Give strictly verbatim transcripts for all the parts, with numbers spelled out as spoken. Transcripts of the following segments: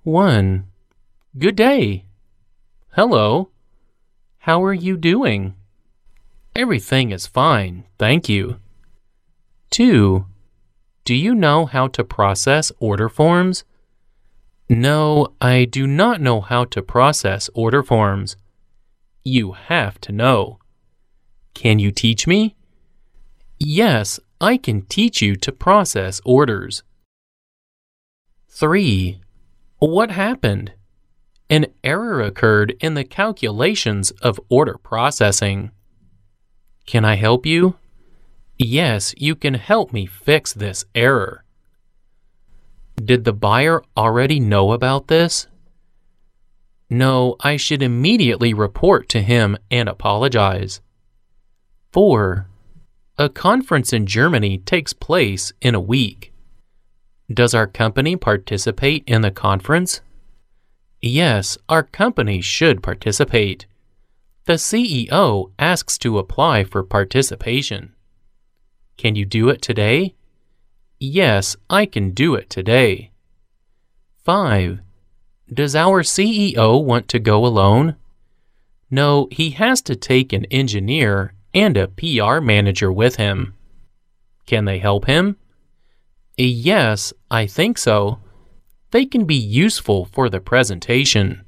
one. Good day. Hello. How are you doing? Everything is fine, thank you. two. Do you know how to process order forms? No, I do not know how to process order forms. You have to know. Can you teach me? Yes, I can teach you to process orders. three. What happened? An error occurred in the calculations of order processing. Can I help you? Yes, you can help me fix this error. Did the buyer already know about this? No, I should immediately report to him and apologize. four. A conference in Germany takes place in a week. Does our company participate in the conference? Yes, our company should participate. The C E O asks to apply for participation. Can you do it today? Yes, I can do it today. five. Does our C E O want to go alone? No, he has to take an engineer and a P R manager with him. Can they help him? Yes, I think so. They can be useful for the presentation.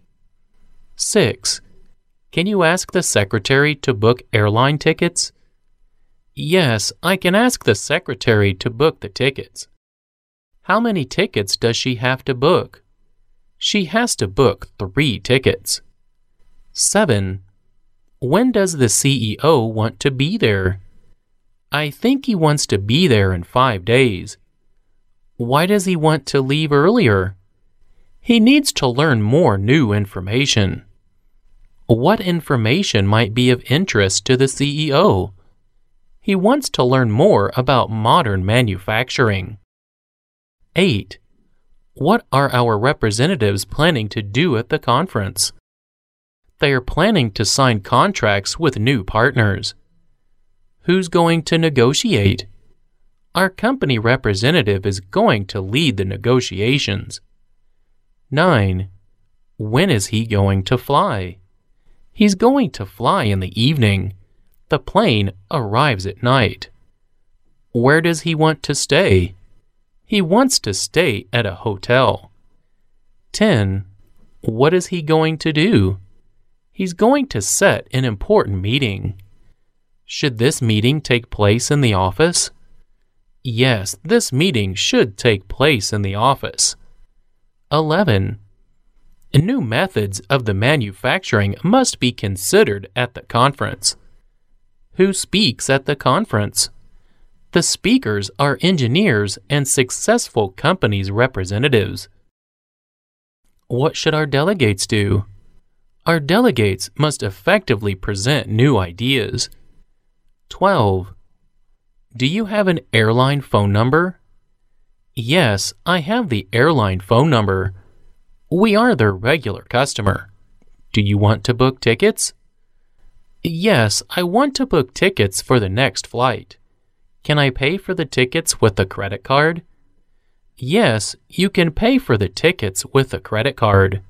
six. Can you ask the secretary to book airline tickets? Yes, I can ask the secretary to book the tickets. How many tickets does she have to book? She has to book three tickets. seven. When does the C E O want to be there? I think he wants to be there in five days. Why does he want to leave earlier? He needs to learn more new information. What information might be of interest to the C E O? He wants to learn more about modern manufacturing. eight. What are our representatives planning to do at the conference? They are planning to sign contracts with new partners. Who's going to negotiate? Our company representative is going to lead the negotiations. nine. When is he going to fly? He's going to fly in the evening. The plane arrives at night. Where does he want to stay? He wants to stay at a hotel. ten. What is he going to do? He's going to set an important meeting. Should this meeting take place in the office? Yes, this meeting should take place in the office. eleven. New methods of the manufacturing must be considered at the conference. Who speaks at the conference? The speakers are engineers and successful companies' representatives. What should our delegates do? Our delegates must effectively present new ideas. twelve. Do you have an airline phone number? Yes, I have the airline phone number. We are their regular customer. Do you want to book tickets? Yes, I want to book tickets for the next flight. Can I pay for the tickets with a credit card? Yes, you can pay for the tickets with a credit card.